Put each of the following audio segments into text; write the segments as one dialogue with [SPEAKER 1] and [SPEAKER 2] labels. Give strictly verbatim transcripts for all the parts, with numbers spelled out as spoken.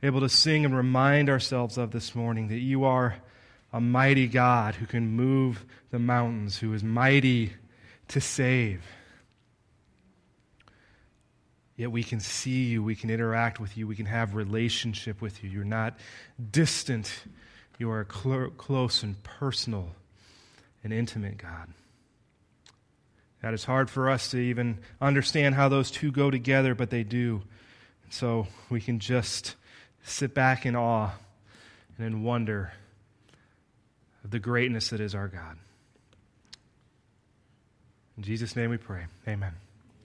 [SPEAKER 1] able to sing and remind ourselves of this morning, that you are a mighty God who can move the mountains, who is mighty to save. Yet we can see you, we can interact with you, we can have relationship with you. You're not distant. You are cl- close and personal and intimate, God. God, it's hard for us to even understand how those two go together, but they do. And so we can just sit back in awe and in wonder of the greatness that is our God. In Jesus' name we pray. Amen.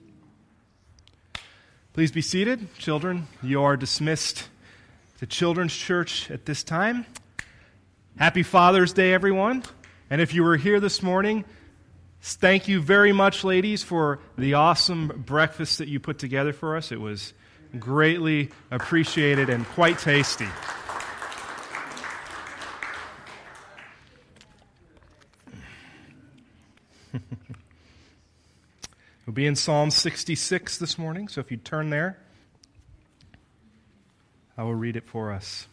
[SPEAKER 1] Please be seated. Children, you are dismissed to Children's Church at this time. Happy Father's Day, everyone. And if you were here this morning, thank you very much, ladies, for the awesome breakfast that you put together for us. It was greatly appreciated and quite tasty. We'll be in Psalm sixty-six this morning, so if you turn there, I will read it for us.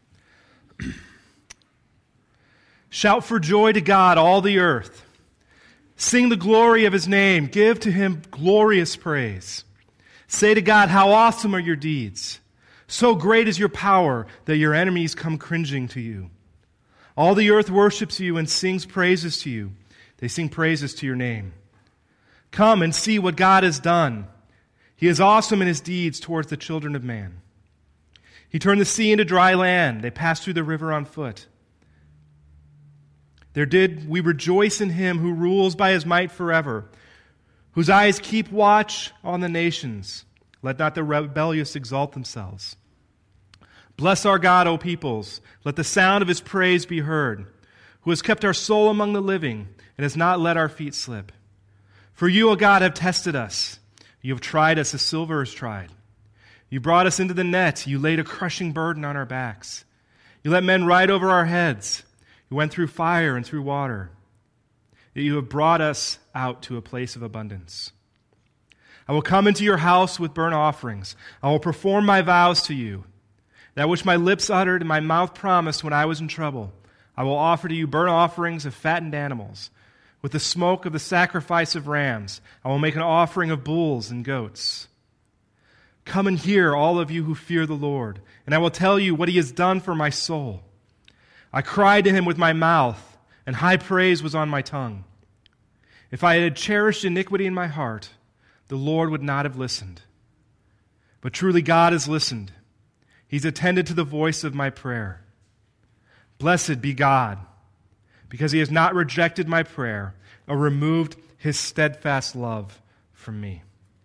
[SPEAKER 1] Shout for joy to God, all the earth. Sing the glory of His name. Give to Him glorious praise. Say to God, how awesome are your deeds. So great is your power that your enemies come cringing to you. All the earth worships you and sings praises to you. They sing praises to your name. Come and see what God has done. He is awesome in His deeds towards the children of man. He turned the sea into dry land. They passed through the river on foot. There did we rejoice in Him who rules by His might forever, whose eyes keep watch on the nations. Let not the rebellious exalt themselves. Bless our God, O peoples. Let the sound of His praise be heard, who has kept our soul among the living and has not let our feet slip. For you, O God, have tested us. You have tried us as silver is tried. You brought us into the net. You laid a crushing burden on our backs. You let men ride over our heads. You went through fire and through water. Yet you have brought us out to a place of abundance. I will come into your house with burnt offerings. I will perform my vows to you, that which my lips uttered and my mouth promised when I was in trouble. I will offer to you burnt offerings of fattened animals. With the smoke of the sacrifice of rams, I will make an offering of bulls and goats. Come and hear, all of you who fear the Lord, and I will tell you what He has done for my soul. I cried to Him with my mouth, and high praise was on my tongue. If I had cherished iniquity in my heart, the Lord would not have listened. But truly God has listened. He's attended to the voice of my prayer. Blessed be God, because He has not rejected my prayer or removed His steadfast love from me.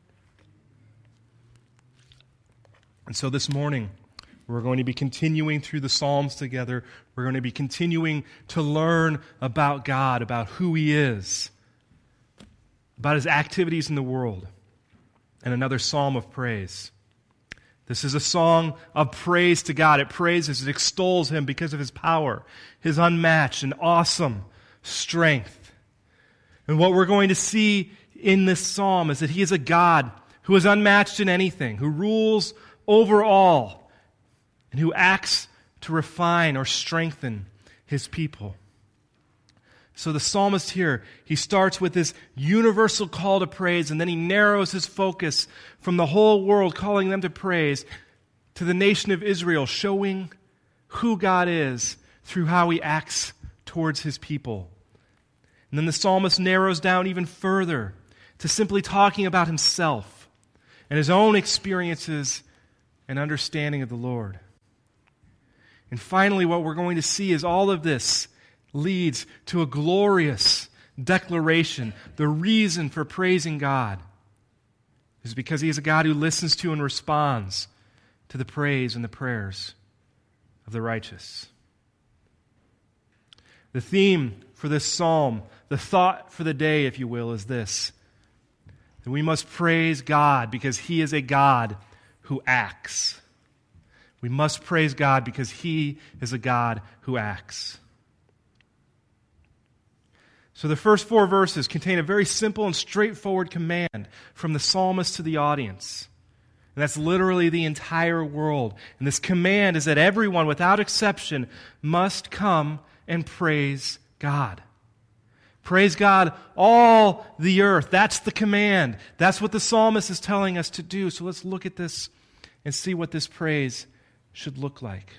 [SPEAKER 1] And so this morning, we're going to be continuing through the Psalms together. We're going to be continuing to learn about God, about who He is, about His activities in the world, and another psalm of praise. This is a song of praise to God. It praises, it extols Him because of His power, His unmatched and awesome strength. And what we're going to see in this psalm is that He is a God who is unmatched in anything, who rules over all, and who acts to refine or strengthen His people. So the psalmist here, he starts with this universal call to praise, and then he narrows his focus from the whole world, calling them to praise, to the nation of Israel, showing who God is through how He acts towards His people. And then the psalmist narrows down even further to simply talking about himself and his own experiences and understanding of the Lord. And finally, what we're going to see is all of this leads to a glorious declaration. The reason for praising God is because He is a God who listens to and responds to the praise and the prayers of the righteous. The theme for this psalm, the thought for the day, if you will, is this: that we must praise God because He is a God who acts. We must praise God because He is a God who acts. So the first four verses contain a very simple and straightforward command from the psalmist to the audience. And that's literally the entire world. And this command is that everyone, without exception, must come and praise God. Praise God, all the earth. That's the command. That's what the psalmist is telling us to do. So let's look at this and see what this praise should look like.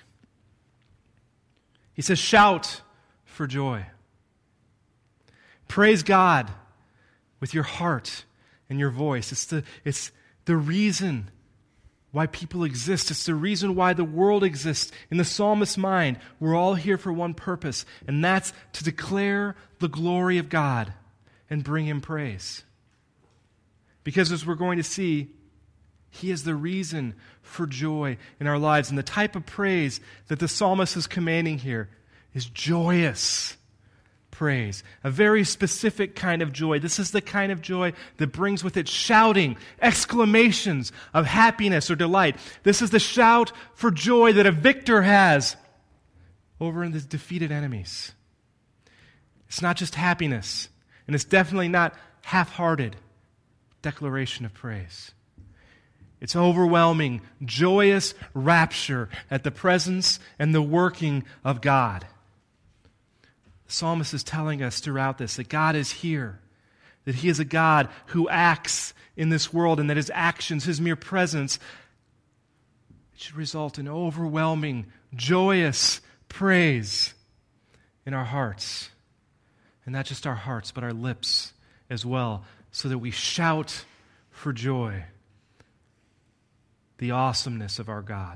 [SPEAKER 1] He says, shout for joy. Praise God with your heart and your voice. It's the, it's the reason why people exist. It's the reason why the world exists. In the psalmist's mind, we're all here for one purpose, and that's to declare the glory of God and bring Him praise. Because as we're going to see, He is the reason for joy in our lives. And the type of praise that the psalmist is commanding here is joyous praise. A very specific kind of joy. This is the kind of joy that brings with it shouting, exclamations of happiness or delight. This is the shout for joy that a victor has over his defeated enemies. It's not just happiness, and it's definitely not half-hearted declaration of praise. It's overwhelming, joyous rapture at the presence and the working of God. The psalmist is telling us throughout this that God is here, that He is a God who acts in this world, and that His actions, His mere presence, it should result in overwhelming, joyous praise in our hearts. And not just our hearts, but our lips as well, so that we shout for joy the awesomeness of our God.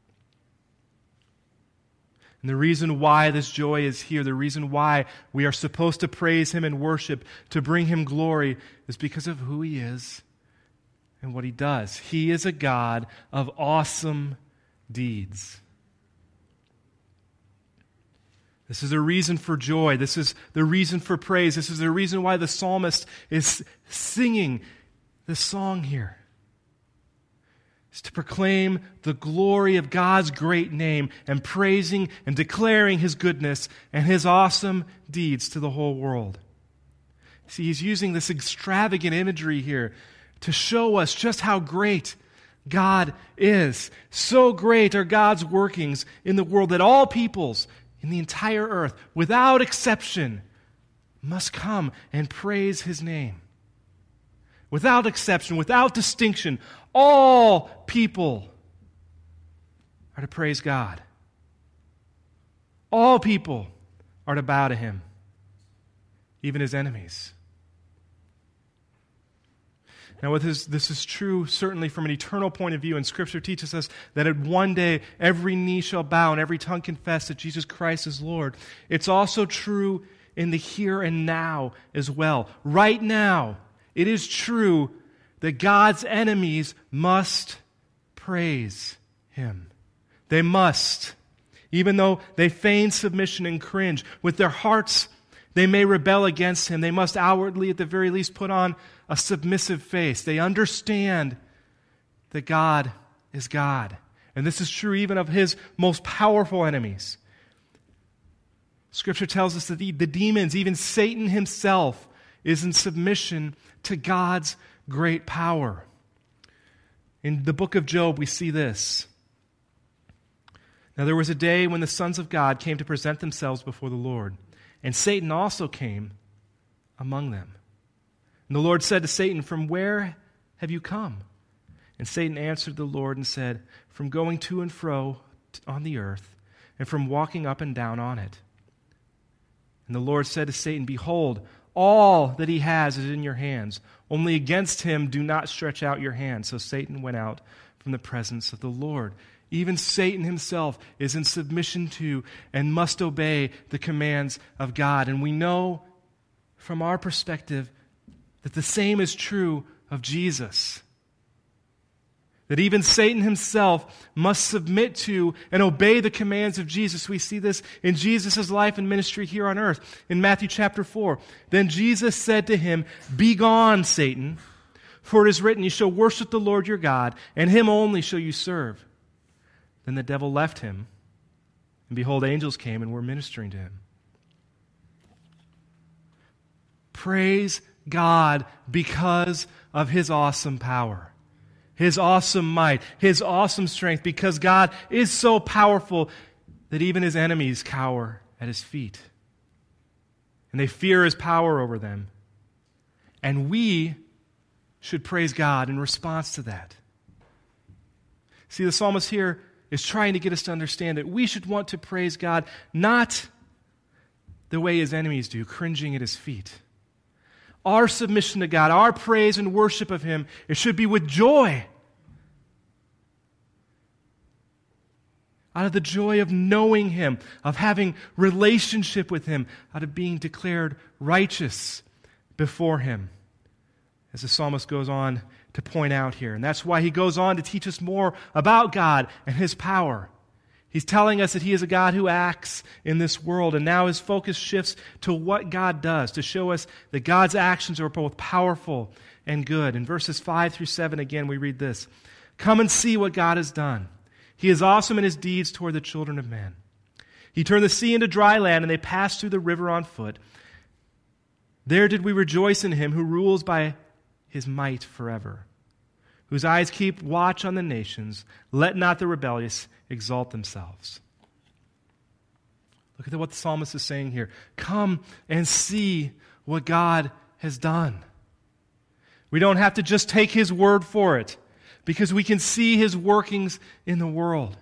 [SPEAKER 1] And the reason why this joy is here, the reason why we are supposed to praise Him and worship, to bring Him glory, is because of who He is and what He does. He is a God of awesome deeds. This is a reason for joy. This is the reason for praise. This is the reason why the psalmist is singing this song here. It's to proclaim the glory of God's great name and praising and declaring His goodness and His awesome deeds to the whole world. See, he's using this extravagant imagery here to show us just how great God is. So great are God's workings in the world that all peoples in the entire earth, without exception, must come and praise His name. Without exception, without distinction, all people are to praise God. All people are to bow to Him, even His enemies. Now, with his, this is true certainly from an eternal point of view, and Scripture teaches us that at one day every knee shall bow and every tongue confess that Jesus Christ is Lord. It's also true in the here and now as well. Right now, it is true that God's enemies must praise Him. They must. Even though they feign submission and cringe, with their hearts they may rebel against Him. They must outwardly, at the very least, put on a submissive face. They understand that God is God. And this is true even of His most powerful enemies. Scripture tells us that the, the demons, even Satan himself, is in submission to God's great power. In the book of Job, we see this. Now there was a day when the sons of God came to present themselves before the Lord, and Satan also came among them. And the Lord said to Satan, "From where have you come?" And Satan answered the Lord and said, "From going to and fro on the earth, and from walking up and down on it." And the Lord said to Satan, "Behold, all that he has is in your hands. Only against him do not stretch out your hand." So Satan went out from the presence of the Lord. Even Satan himself is in submission to and must obey the commands of God. And we know from our perspective that the same is true of Jesus. That even Satan himself must submit to and obey the commands of Jesus. We see this in Jesus' life and ministry here on earth. In Matthew chapter four, "Then Jesus said to him, 'Begone, Satan, for it is written, you shall worship the Lord your God, and Him only shall you serve.' Then the devil left him, and behold, angels came and were ministering to him." Praise God because of His awesome power. His awesome might, His awesome strength, because God is so powerful that even His enemies cower at His feet. And they fear His power over them. And we should praise God in response to that. See, the psalmist here is trying to get us to understand that we should want to praise God, not the way His enemies do, cringing at His feet. Our submission to God, our praise and worship of Him, it should be with joy. Out of the joy of knowing Him, of having relationship with Him, out of being declared righteous before Him, as the psalmist goes on to point out here. And that's why he goes on to teach us more about God and His power. He's telling us that He is a God who acts in this world, and now his focus shifts to what God does, to show us that God's actions are both powerful and good. In verses five through seven, again, we read this. Come and see what God has done. He is awesome in His deeds toward the children of men. He turned the sea into dry land, and they passed through the river on foot. There did we rejoice in Him who rules by His might forever, whose eyes keep watch on the nations. Let not the rebellious exalt themselves. Look at what the psalmist is saying here. Come and see what God has done. We don't have to just take His word for it, because we can see His workings in the world.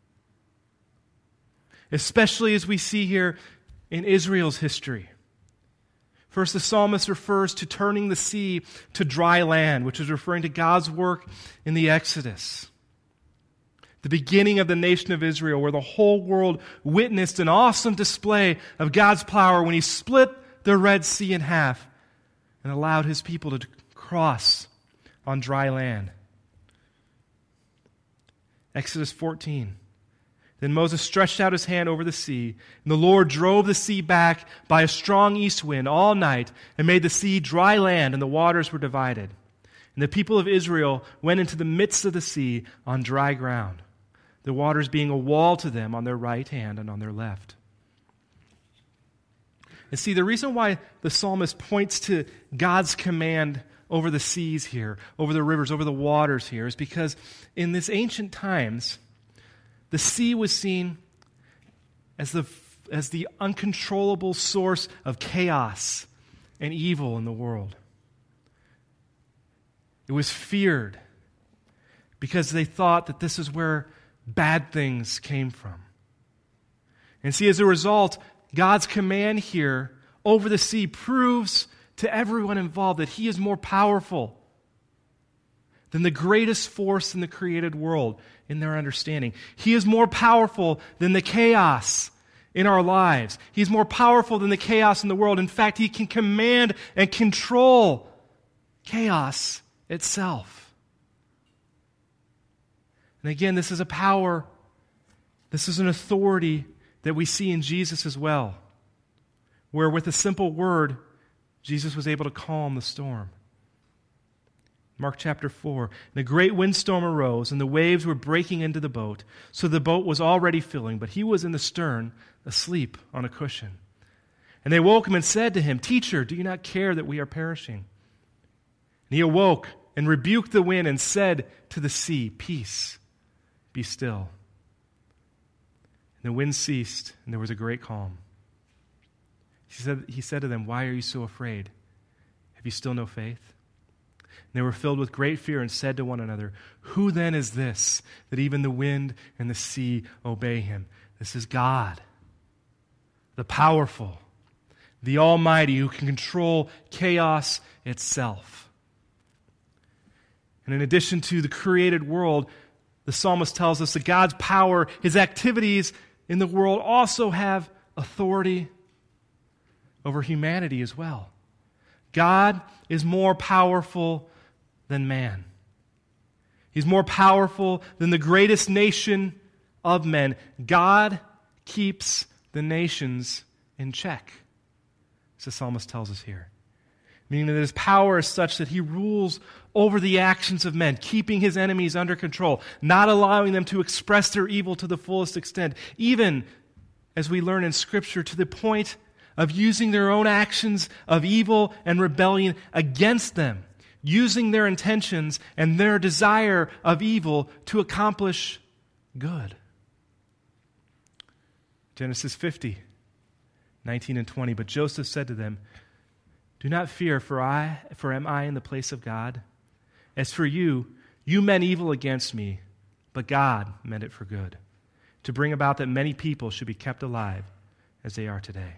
[SPEAKER 1] Especially as we see here in Israel's history. First, the psalmist refers to turning the sea to dry land, which is referring to God's work in the Exodus. The beginning of the nation of Israel, where the whole world witnessed an awesome display of God's power when He split the Red Sea in half and allowed His people to cross on dry land. Exodus fourteen. Then Moses stretched out his hand over the sea, and the Lord drove the sea back by a strong east wind all night and made the sea dry land, and the waters were divided. And the people of Israel went into the midst of the sea on dry ground, the waters being a wall to them on their right hand and on their left. And see, the reason why the psalmist points to God's command over the seas here, over the rivers, over the waters here, is because in this ancient times, the sea was seen as the, as the uncontrollable source of chaos and evil in the world. It was feared because they thought that this is where bad things came from. And see, as a result, God's command here over the sea proves to everyone involved that He is more powerful than the greatest force in the created world in their understanding. He is more powerful than the chaos in our lives. He's more powerful than the chaos in the world. In fact, He can command and control chaos itself. And again, this is a power, this is an authority that we see in Jesus as well, where with a simple word, Jesus was able to calm the storm. Mark chapter four, and a great windstorm arose, and the waves were breaking into the boat, so the boat was already filling, but He was in the stern, asleep on a cushion. And they woke Him and said to Him, Teacher, do you not care that we are perishing? And He awoke and rebuked the wind and said to the sea, Peace, be still. And the wind ceased, and there was a great calm. He said, he said to them, Why are you so afraid? Have you still no faith? And they were filled with great fear and said to one another, Who then is this, that even the wind and the sea obey Him? This is God, the powerful, the Almighty, who can control chaos itself. And in addition to the created world, the psalmist tells us that God's power, His activities in the world also have authority over humanity as well. God is more powerful than man. He's more powerful than the greatest nation of men. God keeps the nations in check, as the psalmist tells us here. Meaning that His power is such that He rules over the actions of men, keeping His enemies under control, not allowing them to express their evil to the fullest extent, even, as we learn in Scripture, to the point of using their own actions of evil and rebellion against them, using their intentions and their desire of evil to accomplish good. Genesis fifty, nineteen and twenty. But Joseph said to them, "Do not fear, for I, for am I in the place of God? As for you, you meant evil against me, but God meant it for good, to bring about that many people should be kept alive as they are today."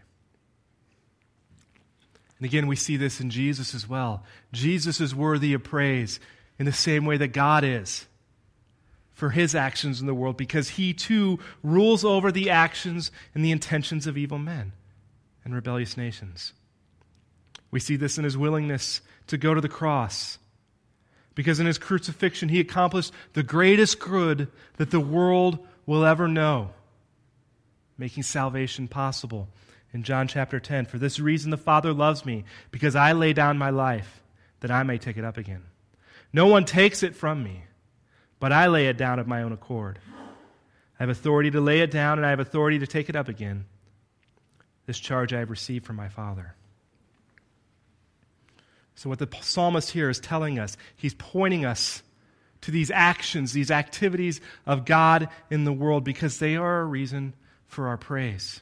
[SPEAKER 1] And again, we see this in Jesus as well. Jesus is worthy of praise in the same way that God is for his actions in the world, because he too rules over the actions and the intentions of evil men and rebellious nations. We see this in his willingness to go to the cross, because in his crucifixion he accomplished the greatest good that the world will ever know, making salvation possible. In John chapter ten, "For this reason the Father loves me, because I lay down my life, that I may take it up again. No one takes it from me, but I lay it down of my own accord. I have authority to lay it down, and I have authority to take it up again. This charge I have received from my Father." So what the psalmist here is telling us, he's pointing us to these actions, these activities of God in the world, because they are a reason for our praise.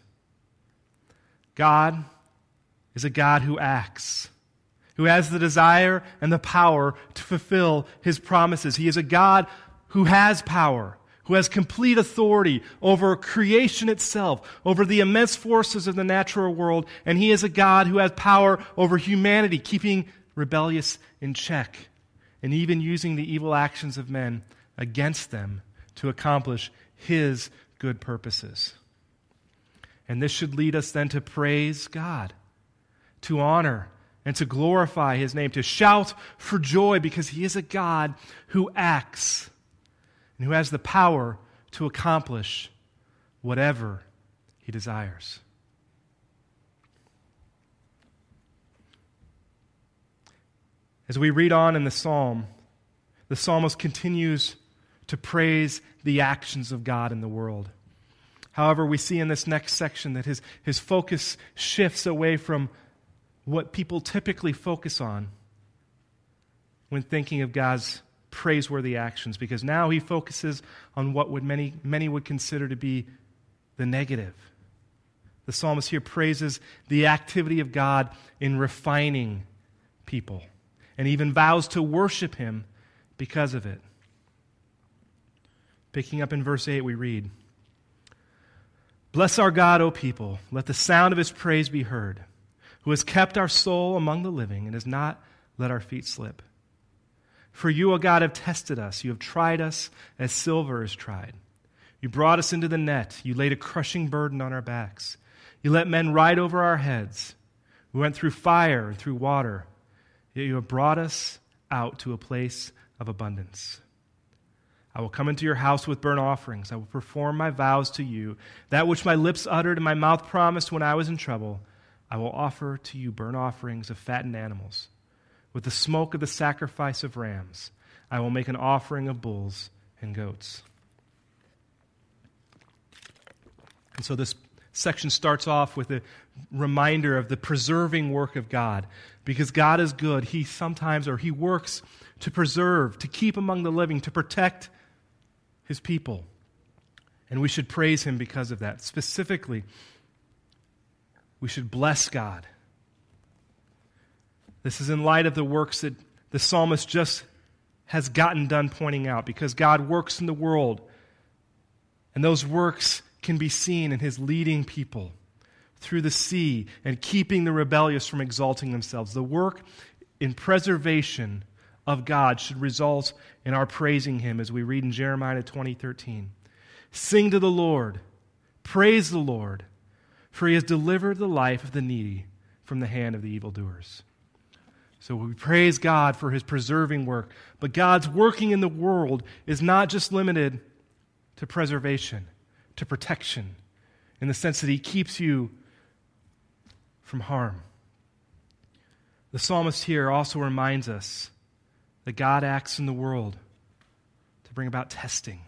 [SPEAKER 1] God is a God who acts, who has the desire and the power to fulfill his promises. He is a God who has power, who has complete authority over creation itself, over the immense forces of the natural world, and he is a God who has power over humanity, keeping rebellious in check, and even using the evil actions of men against them to accomplish his good purposes. And this should lead us then to praise God, to honor and to glorify his name, to shout for joy, because he is a God who acts and who has the power to accomplish whatever he desires. As we read on in the psalm, the psalmist continues to praise the actions of God in the world. However, we see in this next section that his, his focus shifts away from what people typically focus on when thinking of God's praiseworthy actions, because now he focuses on what would many, many would consider to be the negative. The psalmist here praises the activity of God in refining people, and even vows to worship him because of it. Picking up in verse eight, we read, "Bless our God, O people, let the sound of his praise be heard, who has kept our soul among the living and has not let our feet slip. For you, O God, have tested us. You have tried us as silver is tried. You brought us into the net. You laid a crushing burden on our backs. You let men ride over our heads. We went through fire and through water, yet you have brought us out to a place of abundance. I will come into your house with burnt offerings. I will perform my vows to you, that which my lips uttered and my mouth promised when I was in trouble. I will offer to you burnt offerings of fattened animals. With the smoke of the sacrifice of rams, I will make an offering of bulls and goats." And so this section starts off with a reminder of the preserving work of God. Because God is good, he sometimes, or he works to preserve, to keep among the living, to protect his people. And we should praise him because of that. Specifically, we should bless God. This is in light of the works that the psalmist just has gotten done pointing out, because God works in the world, and those works can be seen in his leading people through the sea and keeping the rebellious from exalting themselves. The work in preservation of God should result in our praising him, as we read in Jeremiah twenty thirteen. "Sing to the Lord, praise the Lord, for he has delivered the life of the needy from the hand of the evildoers." So we praise God for his preserving work, but God's working in the world is not just limited to preservation, to protection, in the sense that he keeps you from harm. The psalmist here also reminds us that God acts in the world to bring about testing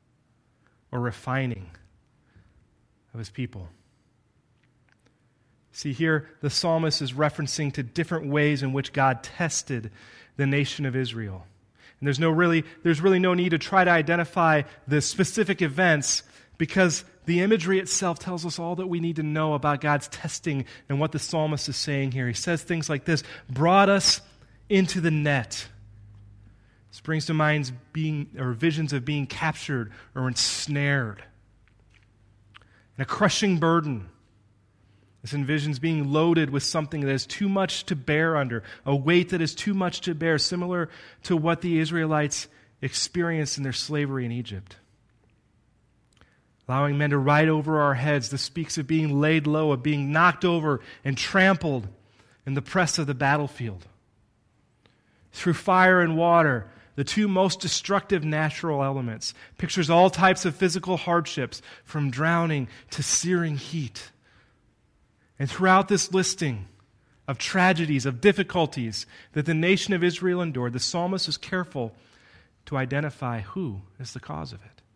[SPEAKER 1] or refining of his people. See, here the psalmist is referencing to different ways in which God tested the nation of Israel. And there's no really, there's really no need to try to identify the specific events, because the imagery itself tells us all that we need to know about God's testing and what the psalmist is saying here. He says things like this: brought us into the net. This brings to mind being, or visions of being captured or ensnared. And a crushing burden. This envisions being loaded with something that is too much to bear under, a weight that is too much to bear, similar to what the Israelites experienced in their slavery in Egypt. Allowing men to ride over our heads. This speaks of being laid low, of being knocked over and trampled in the press of the battlefield. Through fire and water, the two most destructive natural elements, pictures all types of physical hardships, from drowning to searing heat. And throughout this listing of tragedies, of difficulties that the nation of Israel endured, the psalmist is careful to identify who is the cause of it.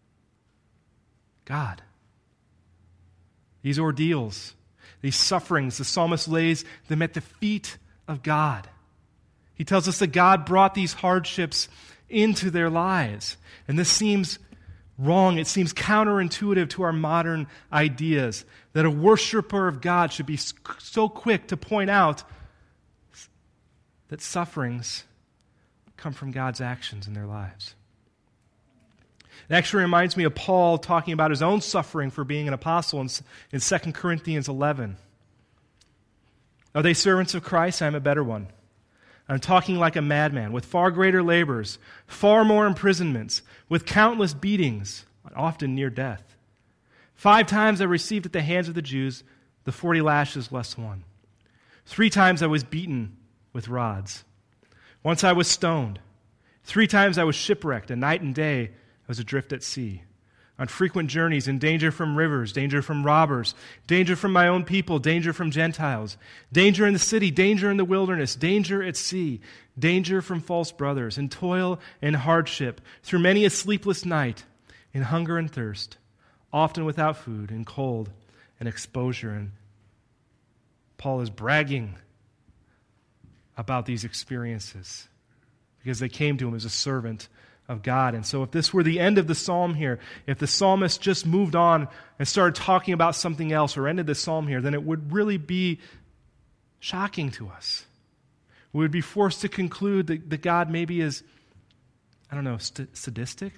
[SPEAKER 1] God. These ordeals, these sufferings, the psalmist lays them at the feet of God. He tells us that God brought these hardships into their lives. And this seems wrong. It seems counterintuitive to our modern ideas that a worshiper of God should be so quick to point out that sufferings come from God's actions in their lives. It actually reminds me of Paul talking about his own suffering for being an apostle in, in Second Corinthians eleven. Are they servants of Christ? I am a better one. I'm talking like a madman, with far greater labors, far more imprisonments, with countless beatings, often near death. Five times I received at the hands of the Jews the forty lashes less one. Three times I was beaten with rods. Once I was stoned. Three times I was shipwrecked, and night and day I was adrift at sea. On frequent journeys, in danger from rivers, danger from robbers, danger from my own people, danger from Gentiles, danger in the city, danger in the wilderness, danger at sea, danger from false brothers, in toil and hardship, through many a sleepless night, in hunger and thirst, often without food, in cold and exposure. And Paul is bragging about these experiences because they came to him as a servant of God. And so if this were the end of the psalm here, if the psalmist just moved on and started talking about something else or ended the psalm here, then it would really be shocking to us. We would be forced to conclude that, that God maybe is, I don't know, st- sadistic?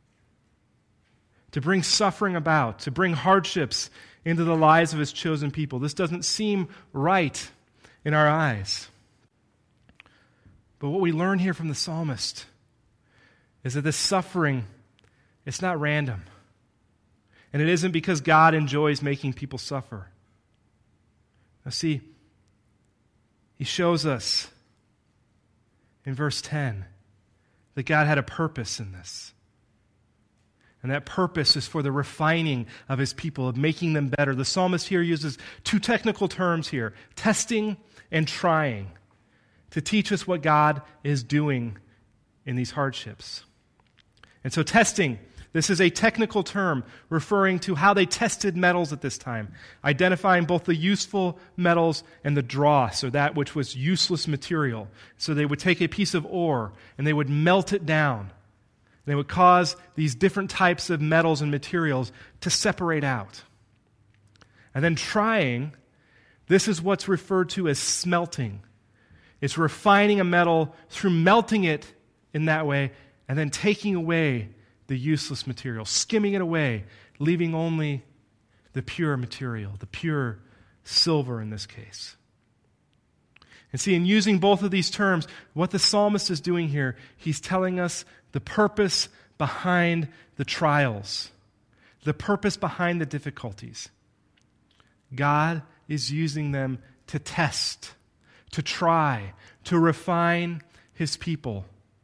[SPEAKER 1] To bring suffering about, to bring hardships into the lives of his chosen people. This doesn't seem right in our eyes. But what we learn here from the psalmist is that this suffering, it's not random. And it isn't because God enjoys making people suffer. Now see, he shows us in verse ten that God had a purpose in this. And that purpose is for the refining of his people, of making them better. The psalmist here uses two technical terms here, testing and trying, to teach us what God is doing in these hardships. And so testing, this is a technical term referring to how they tested metals at this time, identifying both the useful metals and the dross, or that which was useless material. So they would take a piece of ore and they would melt it down. They would cause these different types of metals and materials to separate out. And then trying, this is what's referred to as smelting. It's refining a metal through melting it in that way and then taking away the useless material, skimming it away, leaving only the pure material, the pure silver in this case. And see, in using both of these terms, what the psalmist is doing here, he's telling us the purpose behind the trials, the purpose behind the difficulties. God is using them to test, to try, to refine his people.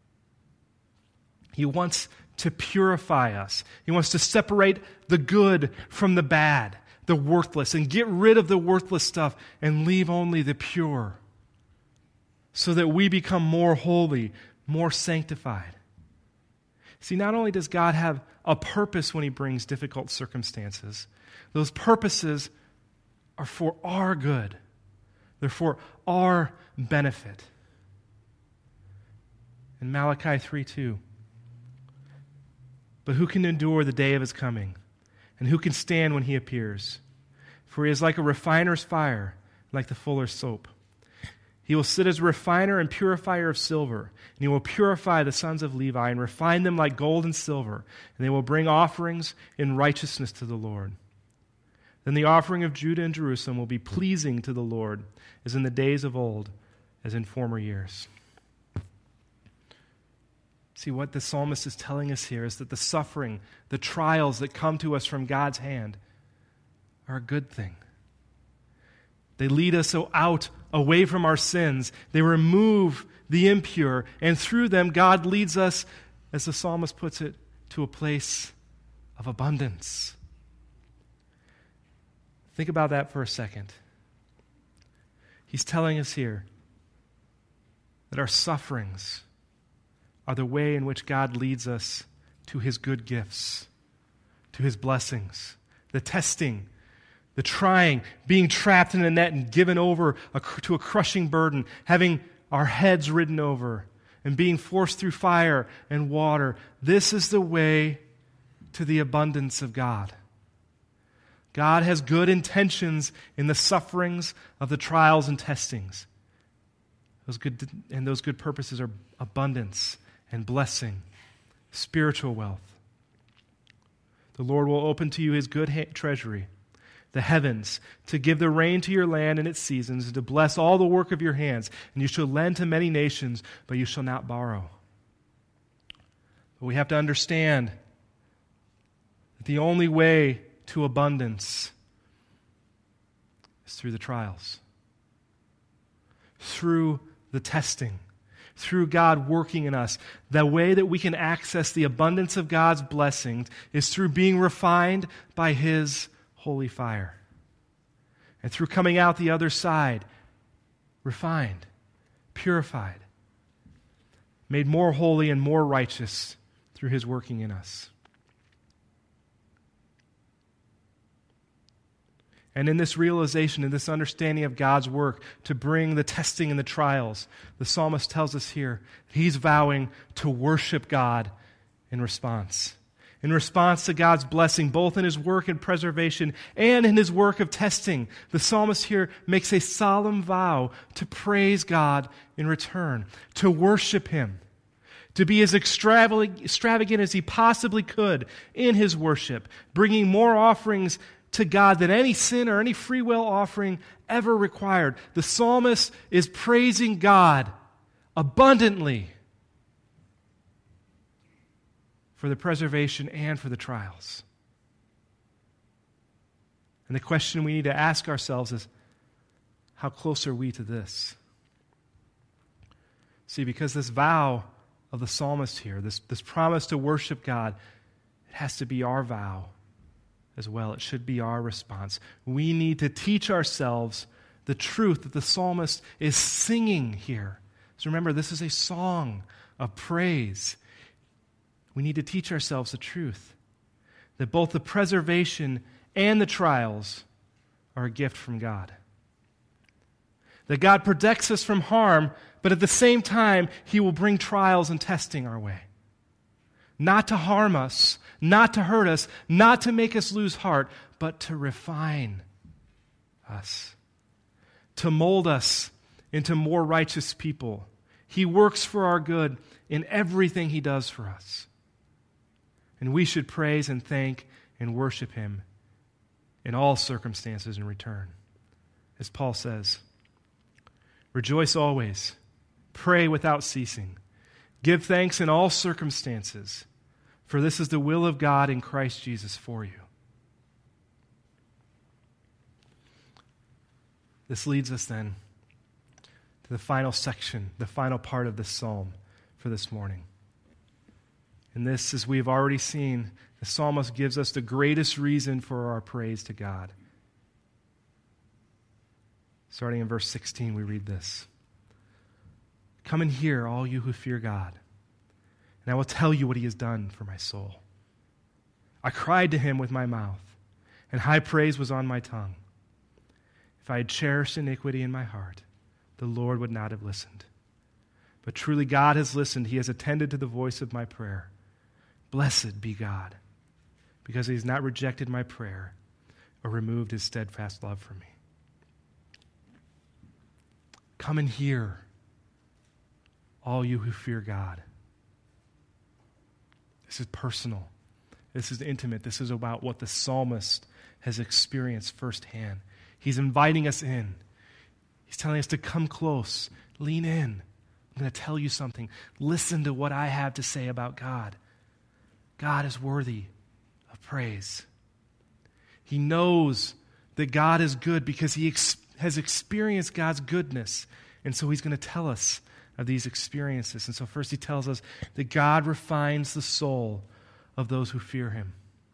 [SPEAKER 1] He wants to purify us. He wants to separate the good from the bad, the worthless, and get rid of the worthless stuff and leave only the pure, so that we become more holy, more sanctified. See, not only does God have a purpose when he brings difficult circumstances, those purposes are for our good. They're for our benefit. In Malachi three two, but who can endure the day of his coming? And who can stand when he appears? For he is like a refiner's fire, like the fuller's soap. He will sit as a refiner and purifier of silver, and he will purify the sons of Levi and refine them like gold and silver, and they will bring offerings in righteousness to the Lord. Then the offering of Judah and Jerusalem will be pleasing to the Lord, as in the days of old, as in former years. See, what the psalmist is telling us here is that the suffering, the trials that come to us from God's hand are a good thing. They lead us out, away from our sins. They remove the impure, and through them, God leads us, as the psalmist puts it, to a place of abundance. Think about that for a second. He's telling us here that our sufferings are the way in which God leads us to his good gifts, to his blessings, the testing, the trying, being trapped in a net and given over a, to a crushing burden, having our heads ridden over, and being forced through fire and water. This is the way to the abundance of God. God has good intentions in the sufferings of the trials and testings. Those good, and those good purposes are abundance and blessing, spiritual wealth. The Lord will open to you his good ha- treasury, the heavens, to give the rain to your land in its seasons, and to bless all the work of your hands. And you shall lend to many nations, but you shall not borrow. But we have to understand that the only way to abundance is through the trials, through the testing, through God working in us. The way that we can access the abundance of God's blessings is through being refined by his holy fire. And through coming out the other side, refined, purified, made more holy and more righteous through his working in us. And in this realization, in this understanding of God's work to bring the testing and the trials, the psalmist tells us here he's vowing to worship God in response. In response to God's blessing, both in his work and preservation and in his work of testing, the psalmist here makes a solemn vow to praise God in return, to worship him, to be as extravagant as he possibly could in his worship, bringing more offerings to God than any sin or any free will offering ever required. The psalmist is praising God abundantly for the preservation and for the trials. And the question we need to ask ourselves is, how close are we to this? See, because this vow of the psalmist here, this, this promise to worship God, it has to be our vow as well. It should be our response. We need to teach ourselves the truth that the psalmist is singing here. So remember, this is a song of praise. We need to teach ourselves the truth that both the preservation and the trials are a gift from God. That God protects us from harm, but at the same time, he will bring trials and testing our way. Not to harm us, not to hurt us, not to make us lose heart, but to refine us, to mold us into more righteous people. He works for our good in everything he does for us. And we should praise and thank and worship him in all circumstances in return. As Paul says, rejoice always, pray without ceasing. Give thanks in all circumstances, for this is the will of God in Christ Jesus for you. This leads us then to the final section, the final part of this psalm for this morning. And this, as we have already seen, the psalmist gives us the greatest reason for our praise to God. Starting in verse sixteen, we read this. Come and hear, all you who fear God, and I will tell you what he has done for my soul. I cried to him with my mouth, and high praise was on my tongue. if I had cherished iniquity in my heart, the Lord would not have listened. But truly God has listened. He has attended to the voice of my prayer. Blessed be God, because he has not rejected my prayer or removed his steadfast love from me. Come and hear, all you who fear God. This is personal. This is intimate. This is about what the psalmist has experienced firsthand. He's inviting us in. He's telling us to come close, lean in. I'm going to tell you something. Listen to what I have to say about God. God is worthy of praise. He knows that God is good because he ex- has experienced God's goodness. And so he's going to tell us of these experiences. And so first he tells us that God refines the soul of those who fear him.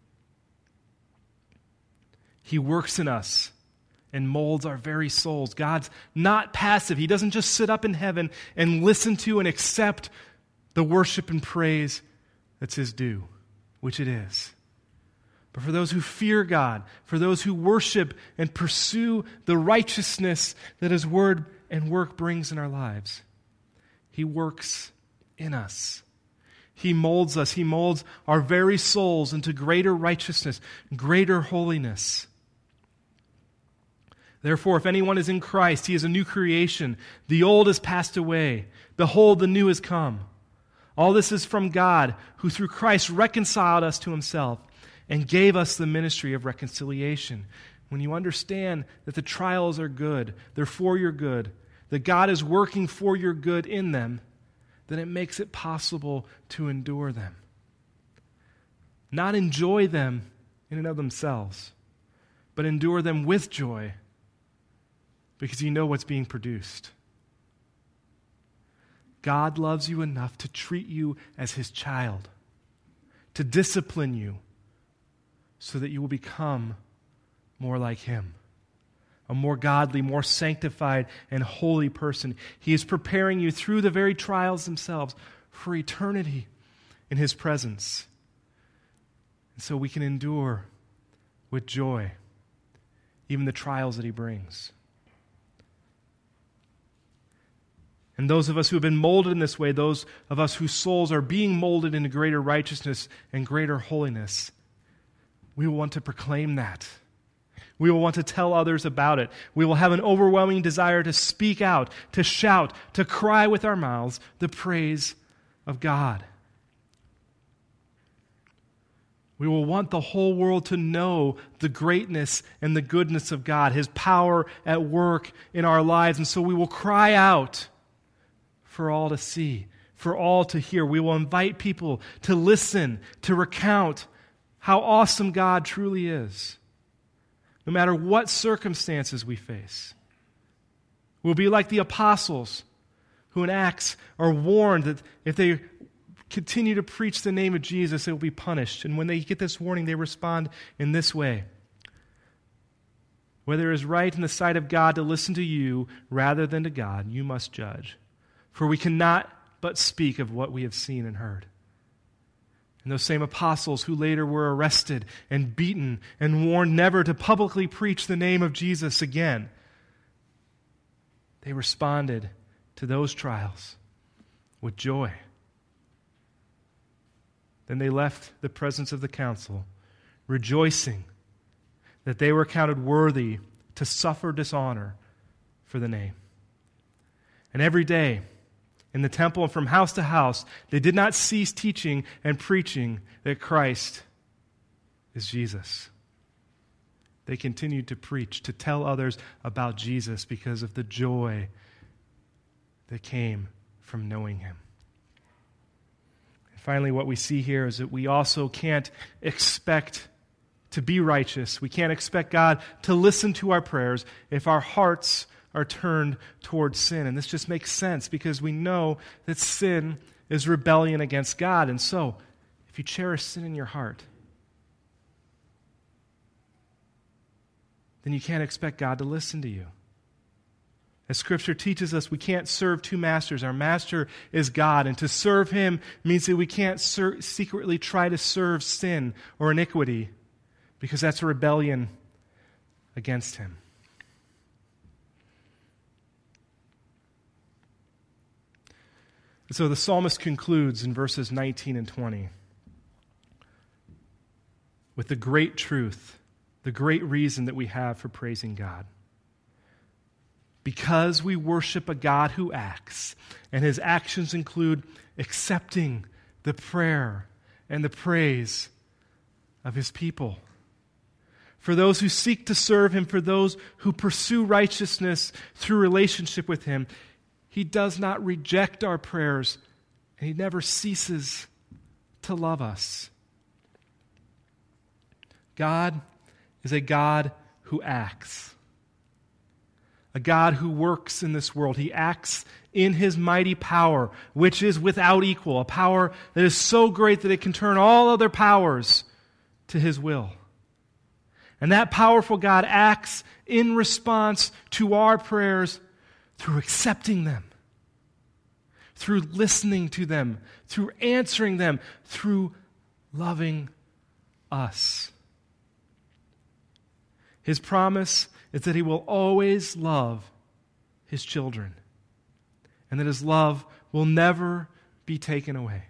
[SPEAKER 1] He works in us and molds our very souls. God's not passive. He doesn't just sit up in heaven and listen to and accept the worship and praise that's his due, which it is. But for those who fear God, for those who worship and pursue the righteousness that his word and work brings in our lives, he works in us. He molds us. He molds our very souls into greater righteousness, greater holiness. Therefore, if anyone is in Christ, he is a new creation. The old has passed away. Behold, the new has come. All this is from God, who through Christ reconciled us to himself and gave us the ministry of reconciliation. When you understand that the trials are good, they're for your good, that God is working for your good in them, then it makes it possible to endure them. Not enjoy them in and of themselves, but endure them with joy, because you know what's being produced. God loves you enough to treat you as his child, to discipline you so that you will become more like him, a more godly, more sanctified, and holy person. He is preparing you through the very trials themselves for eternity in his presence. And so we can endure with joy even the trials that he brings. And those of us who have been molded in this way, those of us whose souls are being molded into greater righteousness and greater holiness, we will want to proclaim that. We will want to tell others about it. We will have an overwhelming desire to speak out, to shout, to cry with our mouths the praise of God. We will want the whole world to know the greatness and the goodness of God, his power at work in our lives. And so we will cry out for all to see, for all to hear. We will invite people to listen, to recount how awesome God truly is, no matter what circumstances we face. We'll be like the apostles who in Acts are warned that if they continue to preach the name of Jesus, they will be punished. And when they get this warning, they respond in this way: whether it is right in the sight of God to listen to you rather than to God, you must judge. For we cannot but speak of what we have seen and heard. And those same apostles who later were arrested and beaten and warned never to publicly preach the name of Jesus again, they responded to those trials with joy. Then they left the presence of the council, rejoicing that they were counted worthy to suffer dishonor for the name. And every day, in the temple and from house to house, they did not cease teaching and preaching that Christ is Jesus. They continued to preach, to tell others about Jesus because of the joy that came from knowing him. And finally, what we see here is that we also can't expect to be righteous. We can't expect God to listen to our prayers if our hearts are turned towards sin. And this just makes sense because we know that sin is rebellion against God. And so, if you cherish sin in your heart, then you can't expect God to listen to you. As Scripture teaches us, we can't serve two masters. Our master is God, and to serve him means that we can't ser- secretly try to serve sin or iniquity, because that's a rebellion against him. So the psalmist concludes in verses nineteen and twenty with the great truth, the great reason that we have for praising God. Because we worship a God who acts, and his actions include accepting the prayer and the praise of his people. For those who seek to serve him, for those who pursue righteousness through relationship with him, he does not reject our prayers, and he never ceases to love us. God is a God who acts. A God who works in this world. He acts in his mighty power, which is without equal, a power that is so great that it can turn all other powers to his will. And that powerful God acts in response to our prayers through accepting them, through listening to them, through answering them, through loving us. His promise is that he will always love his children, and that his love will never be taken away.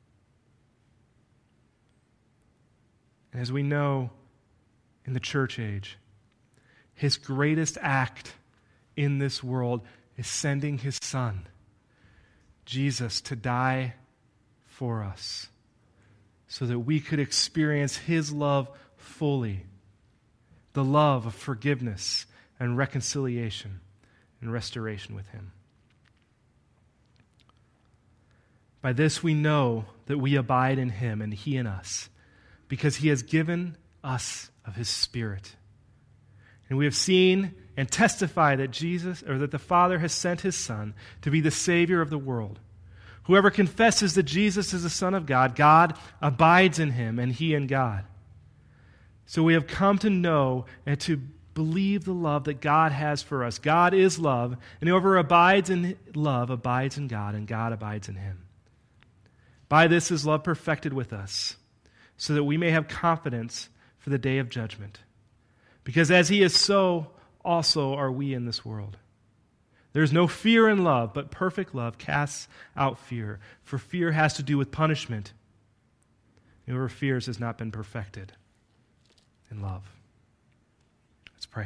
[SPEAKER 1] And as we know in the church age, his greatest act in this world is sending his Son, Jesus, to die for us so that we could experience his love fully, the love of forgiveness and reconciliation and restoration with him. By this we know that we abide in him and he in us, because he has given us of his Spirit. And we have seen and testify that Jesus, or that the Father has sent his Son to be the Savior of the world. Whoever confesses that Jesus is the Son of God, God abides in him and he in God. So we have come to know and to believe the love that God has for us. God is love, and whoever abides in love abides in God, and God abides in him. By this is love perfected with us, so that we may have confidence for the day of judgment. Because as he is, so also are we in this world. There is no fear in love, but perfect love casts out fear. For fear has to do with punishment. Whoever fears has not been perfected in love. Let's pray.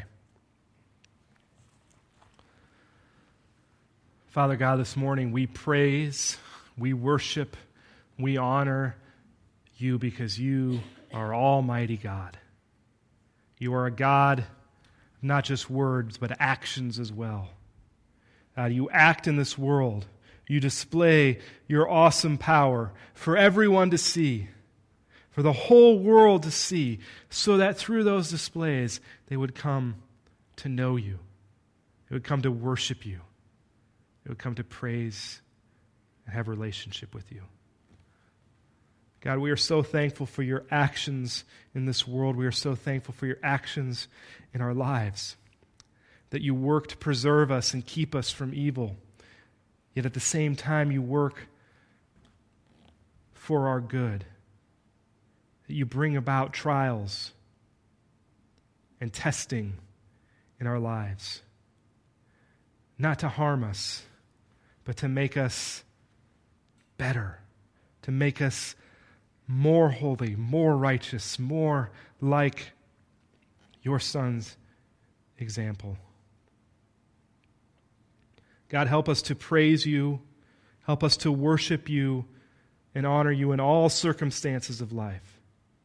[SPEAKER 1] Father God, this morning we praise, we worship, we honor you because you are Almighty God. You are a God of not just words, but actions as well. God, you act in this world. You display your awesome power for everyone to see, for the whole world to see, so that through those displays they would come to know you. They would come to worship you. They would come to praise and have a relationship with you. God, we are so thankful for your actions in this world. We are so thankful for your actions in our lives, that you work to preserve us and keep us from evil. Yet at the same time, you work for our good. That you bring about trials and testing in our lives, not to harm us, but to make us better, to make us more holy, more righteous, more like your Son's example. God, help us to praise you, help us to worship you and honor you in all circumstances of life.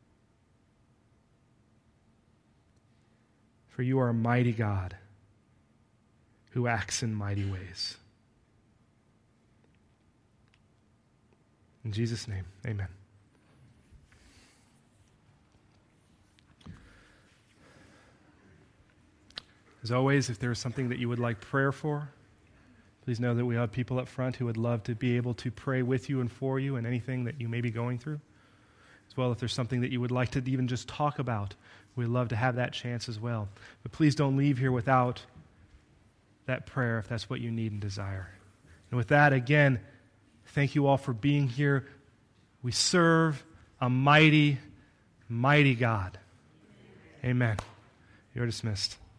[SPEAKER 1] For you are a mighty God who acts in mighty ways. In Jesus' name, amen. As always, if there is something that you would like prayer for, please know that we have people up front who would love to be able to pray with you and for you in anything that you may be going through. As well, if there's something that you would like to even just talk about, we'd love to have that chance as well. But please don't leave here without that prayer if that's what you need and desire. And with that, again, thank you all for being here. We serve a mighty, mighty God. Amen. You're dismissed.